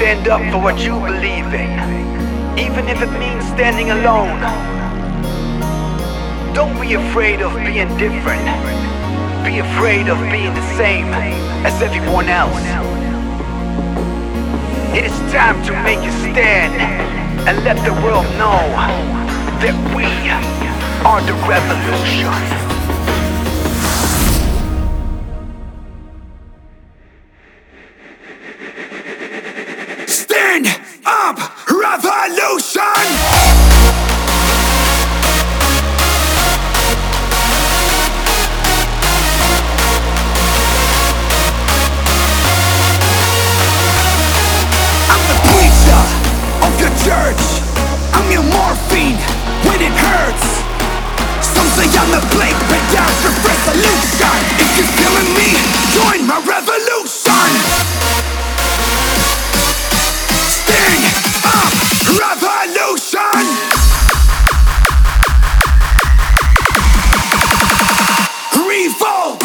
stand up for what you believe in, even if it means standing alone. Don't be afraid of being different. Be afraid of being the same as everyone else. It is time to make a stand and let the world know that we are the revolution. Stand up, revolution! I'm the preacher of your church. I'm your morphine when it hurts. Some say I'm the Blake Without resolution. If you're feeling me, join my revolution. Revolution! Revolt!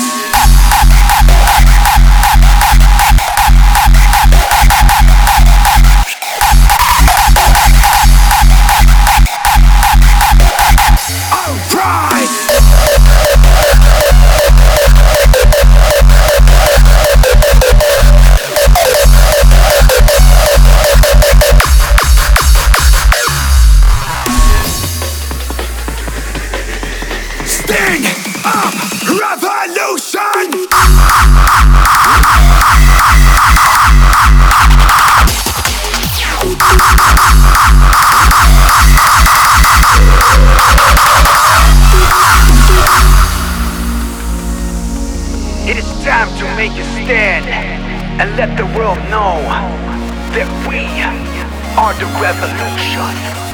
Alright! Stand up, revolution! It is time to make a stand and let the world know that we are the revolution.